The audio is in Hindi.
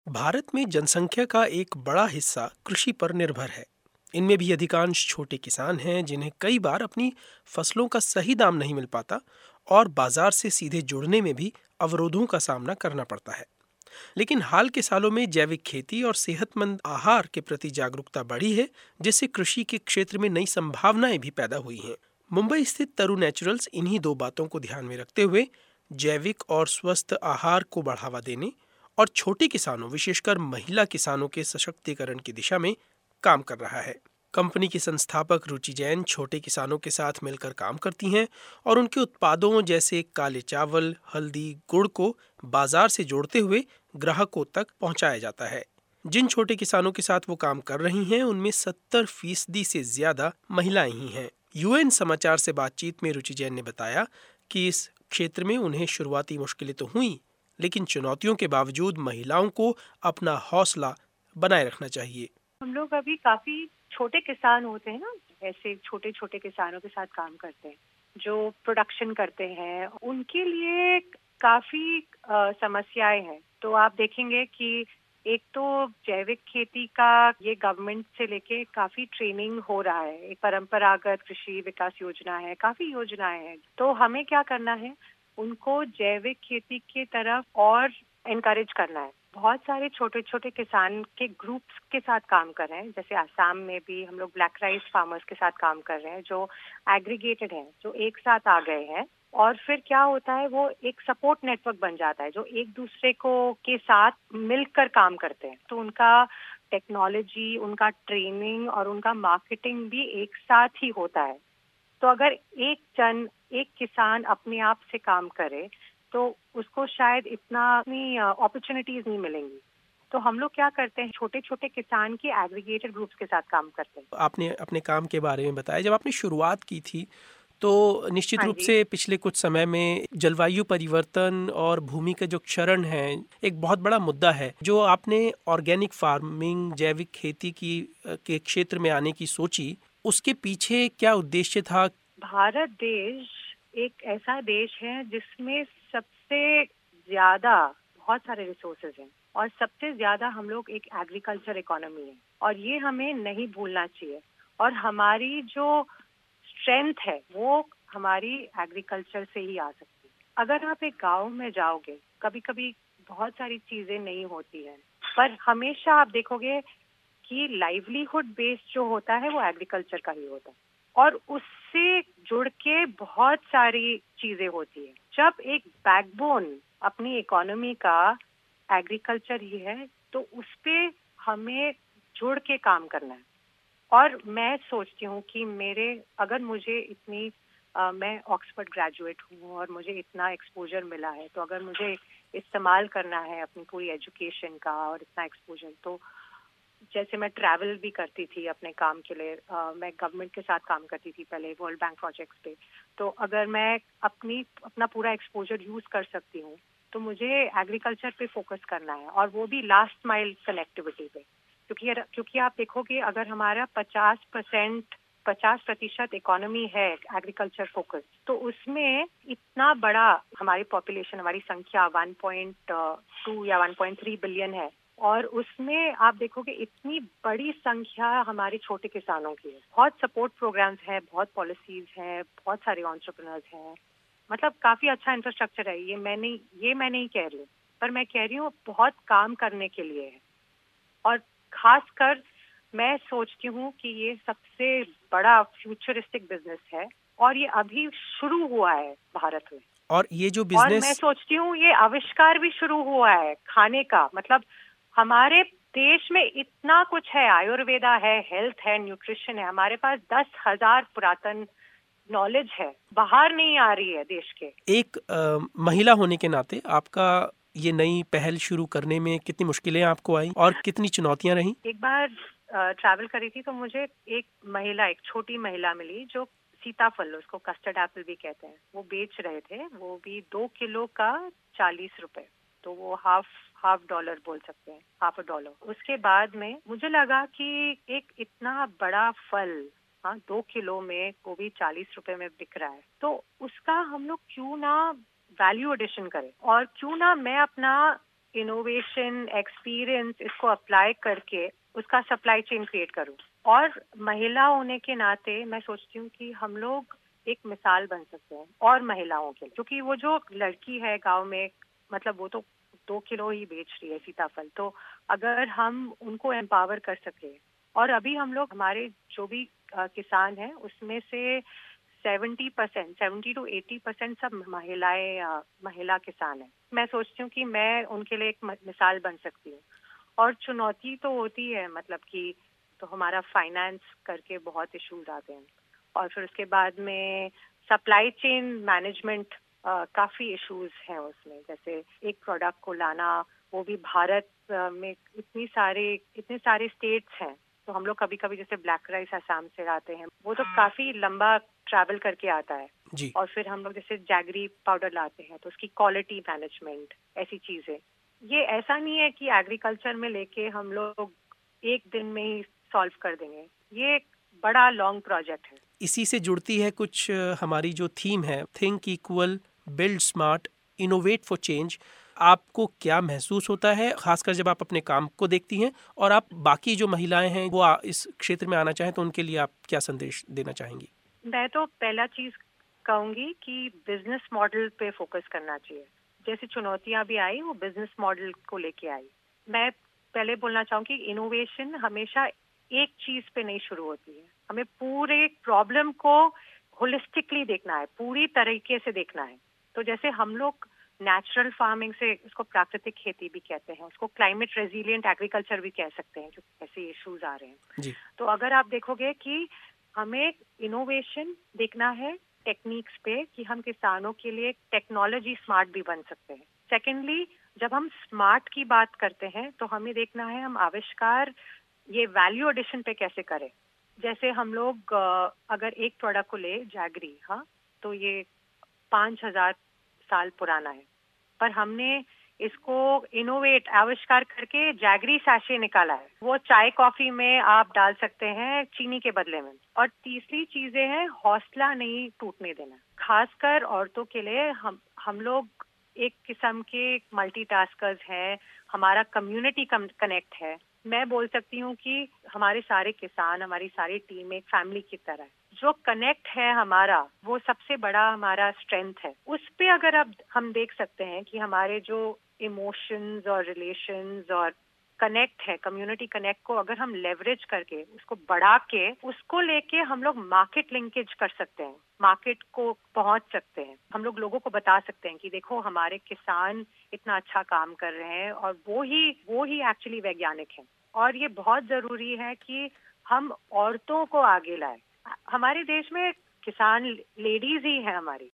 भारत में जनसंख्या का एक बड़ा हिस्सा कृषि पर निर्भर है। इनमें भी अधिकांश छोटे किसान हैं जिन्हें कई बार अपनी फसलों का सही दाम नहीं मिल पाता और बाजार से सीधे जुड़ने में भी अवरोधों का सामना करना पड़ता है। लेकिन हाल के सालों में जैविक खेती और सेहतमंद आहार के प्रति जागरूकता बढ़ी है, जिससे कृषि के क्षेत्र में नई संभावनाएं भी पैदा हुई हैं। मुंबई स्थित तरु नेचुरल्स इन्हीं दो बातों को ध्यान में रखते हुए जैविक और स्वस्थ आहार को बढ़ावा देने और छोटे किसानों, विशेषकर महिला किसानों के सशक्तिकरण की दिशा में काम कर रहा है। कंपनी की संस्थापक रुचि जैन छोटे किसानों के साथ मिलकर काम करती हैं और उनके उत्पादों जैसे काले चावल, हल्दी, गुड़ को बाजार से जोड़ते हुए ग्राहकों तक पहुंचाया जाता है। जिन छोटे किसानों के साथ वो काम कर रही हैं, उनमें 70% से ज्यादा महिलाएं ही हैं। यूएन समाचार से बातचीत में रुचि जैन ने बताया कि इस क्षेत्र में उन्हें शुरुआती मुश्किलें तो हुई, लेकिन चुनौतियों के बावजूद महिलाओं को अपना हौसला बनाए रखना चाहिए। हम लोग अभी काफी छोटे किसान होते हैं ना, ऐसे छोटे छोटे किसानों के साथ काम करते हैं जो प्रोडक्शन करते हैं, उनके लिए काफी समस्याएं हैं। तो आप देखेंगे कि एक तो जैविक खेती का ये गवर्नमेंट से लेके काफी ट्रेनिंग हो रहा है, एक परंपरागत कृषि विकास योजना है, काफी योजनाएं हैं। तो हमें क्या करना है, उनको जैविक खेती की तरफ और एनकरेज करना है। बहुत सारे छोटे छोटे किसान के ग्रुप्स के साथ काम कर रहे हैं, जैसे आसाम में भी हम लोग ब्लैक राइस फार्मर्स के साथ काम कर रहे हैं जो एग्रीगेटेड हैं, जो एक साथ आ गए हैं। और फिर क्या होता है, वो एक सपोर्ट नेटवर्क बन जाता है जो एक दूसरे को के साथ मिलकर काम करते हैं। तो उनका टेक्नोलॉजी, उनका ट्रेनिंग और उनका मार्केटिंग भी एक साथ ही होता है। तो अगर एक किसान अपने आप से काम करे तो उसको शायद इतनी अपॉर्चुनिटीज नहीं मिलेंगी। तो हम लोग क्या करते हैं, छोटे छोटे किसान के एग्रीगेटेड ग्रुप्स के साथ काम करते हैं। आपने अपने काम के बारे में बताया। जब आपने शुरुआत की थी तो निश्चित हाँ रूप जी। से पिछले कुछ समय में जलवायु परिवर्तन और भूमि का जो क्षरण है एक बहुत बड़ा मुद्दा है। जो आपने ऑर्गेनिक फार्मिंग, जैविक खेती के क्षेत्र में आने की सोची, उसके पीछे क्या उद्देश्य था? भारत देश एक ऐसा देश है जिसमें सबसे ज्यादा बहुत सारे रिसोर्सेज हैं और सबसे ज्यादा हम लोग एक एग्रीकल्चर इकोनॉमी है, और ये हमें नहीं भूलना चाहिए। और हमारी जो स्ट्रेंथ है वो हमारी एग्रीकल्चर से ही आ सकती है। अगर आप एक गांव में जाओगे, कभी कभी बहुत सारी चीजें नहीं होती हैं, पर हमेशा आप देखोगे कि लाइवलीहुड बेस्ड जो होता है वो एग्रीकल्चर का ही होता है, और उससे जुड़ के बहुत सारी चीजें होती है। जब एक बैकबोन अपनी इकोनॉमी का एग्रीकल्चर ही है तो उस पे हमें जुड़ के काम करना है। और मैं सोचती हूँ कि अगर मुझे मैं ऑक्सफोर्ड ग्रेजुएट हूँ और मुझे इतना एक्सपोजर मिला है, तो अगर मुझे इस्तेमाल करना है अपनी पूरी एजुकेशन का और इतना एक्सपोजर, तो जैसे मैं ट्रैवल भी करती थी अपने काम के लिए, मैं गवर्नमेंट के साथ काम करती थी पहले वर्ल्ड बैंक प्रोजेक्ट्स पे। तो अगर मैं अपना पूरा एक्सपोजर यूज कर सकती हूँ तो मुझे एग्रीकल्चर पे फोकस करना है, और वो भी लास्ट माइल कनेक्टिविटी पे। क्योंकि आप देखोगे, अगर हमारा 50% इकोनॉमी है एग्रीकल्चर फोकस, तो उसमें इतना बड़ा हमारी पॉपुलेशन, हमारी संख्या 1.2 या 1.3 बिलियन है, और उसमें आप देखोगे इतनी बड़ी संख्या हमारे छोटे किसानों की है। बहुत सपोर्ट प्रोग्राम्स हैं, बहुत पॉलिसीज हैं, बहुत सारे एंटरप्रेन्योर्स हैं, मतलब काफी अच्छा इंफ्रास्ट्रक्चर है। ये मैं नहीं कह रही हूँ, पर मैं कह रही हूँ बहुत काम करने के लिए है। और खासकर मैं सोचती हूँ कि ये सबसे बड़ा फ्यूचरिस्टिक बिजनेस है, और ये अभी शुरू हुआ है भारत में। और ये जो और मैं बिजनेस सोचती हूँ ये आविष्कार भी शुरू हुआ है खाने का। मतलब हमारे देश में इतना कुछ है, आयुर्वेदा है, हेल्थ है, न्यूट्रिशन है, हमारे पास 10,000 पुरातन नॉलेज है, बाहर नहीं आ रही है देश के। एक महिला होने के नाते आपका ये नई पहल शुरू करने में कितनी मुश्किलें आपको आई और कितनी चुनौतियां रहीं? एक बार ट्रैवल करी थी तो मुझे एक छोटी महिला मिली जो सीताफल, उसको कस्टर्ड एप्पल भी कहते हैं, वो बेच रहे थे। वो भी 2 किलो का 40 रुपए, तो वो हाफ डॉलर बोल सकते हैं, $0.50। उसके बाद में मुझे लगा कि एक इतना बड़ा फल, हाँ, 2 किलो में वो भी 40 रुपए में बिक रहा है, तो उसका हम लोग क्यों ना वैल्यू एडिशन करें, और क्यों ना मैं अपना इनोवेशन, एक्सपीरियंस इसको अप्लाई करके उसका सप्लाई चेन क्रिएट करूं। और महिला होने के नाते मैं सोचती हूँ कि हम लोग एक मिसाल बन सकते हैं और महिलाओं के लिए, क्योंकि वो जो लड़की है गांव में, मतलब वो तो 2 किलो ही बेच रही है सीताफल, तो अगर हम उनको एम्पावर कर सके। और अभी हम लोग हमारे जो भी किसान हैं उसमें से 70% 70 to 80% सब महिला किसान हैं। मैं सोचती हूँ कि मैं उनके लिए एक मिसाल बन सकती हूँ। और चुनौती तो होती है, मतलब कि तो हमारा फाइनेंस करके बहुत इश्यूज आते हैं, और फिर उसके बाद में सप्लाई चेन मैनेजमेंट काफी इश्यूज हैं उसमें। जैसे एक प्रोडक्ट को लाना, वो भी भारत में इतने सारे स्टेट्स हैं, तो हम लोग कभी कभी जैसे ब्लैक राइस असम से लाते हैं, वो तो काफी लंबा ट्रैवल करके आता है जी। और फिर हम लोग जैसे जैगरी पाउडर लाते हैं तो उसकी क्वालिटी मैनेजमेंट, ऐसी चीजें। ये ऐसा नहीं है कि एग्रीकल्चर में लेके हम लोग एक दिन में ही सॉल्व कर देंगे, ये एक बड़ा लॉन्ग प्रोजेक्ट है। इसी से जुड़ती है कुछ हमारी जो थीम है, think equal, build smart, innovate for change. आपको क्या महसूस होता है, खासकर जब आप अपने काम को देखती हैं और आप बाकी जो महिलाएं हैं वो इस क्षेत्र में आना चाहें, तो उनके लिए आप क्या संदेश देना चाहेंगी? मैं तो पहला चीज कहूंगी कि बिजनेस मॉडल पे फोकस करना चाहिए। जैसी चुनौतियां भी आई, वो बिजनेस मॉडल को लेके आई। मैं पहले बोलना चाहूंगी, इनोवेशन हमेशा एक चीज पे नहीं शुरू होती है। हमें पूरे प्रॉब्लम को होलिस्टिकली देखना है, पूरी तरीके से देखना है। तो जैसे हम लोग नेचुरल फार्मिंग से, उसको प्राकृतिक खेती भी कहते हैं, उसको क्लाइमेट रेजिलिएंट एग्रीकल्चर भी कह सकते हैं, क्योंकि ऐसे इश्यूज आ रहे हैं। जी। तो अगर आप देखोगे कि हमें इनोवेशन देखना है टेक्निक्स पे, कि हम किसानों के लिए टेक्नोलॉजी स्मार्ट भी बन सकते हैं। सेकेंडली, जब हम स्मार्ट की बात करते हैं तो हमें देखना है हम आविष्कार ये वैल्यू एडिशन पे कैसे करें। जैसे हम लोग अगर एक प्रोडक्ट को ले, जैगरी, हाँ, तो ये 5,000 साल पुराना है, पर हमने इसको इनोवेट, आविष्कार करके जैगरी सैशे निकाला है। वो चाय कॉफी में आप डाल सकते हैं चीनी के बदले में। और तीसरी चीजें हैं, हौसला नहीं टूटने देना। खासकर औरतों के लिए हम लोग एक किस्म के मल्टीटास्कर्स हैं। हमारा कम्युनिटी कनेक्ट है। मैं बोल सकती हूँ कि हमारे सारे किसान, हमारी सारी टीम एक फैमिली की तरह है। जो कनेक्ट है हमारा, वो सबसे बड़ा हमारा स्ट्रेंथ है। उस पे अगर अब हम देख सकते हैं कि हमारे जो इमोशंस और रिलेशंस और कनेक्ट है, कम्युनिटी कनेक्ट को अगर हम लेवरेज करके उसको बढ़ा के, उसको लेके हम लोग मार्केट लिंकेज कर सकते हैं, मार्केट को पहुंच सकते हैं। हम लोग लोगों को बता सकते हैं कि देखो हमारे किसान इतना अच्छा काम कर रहे हैं, और वो ही एक्चुअली वैज्ञानिक हैं। और ये बहुत जरूरी है कि हम औरतों को आगे लाएं। हमारे देश में किसान लेडीज ही हैं हमारी,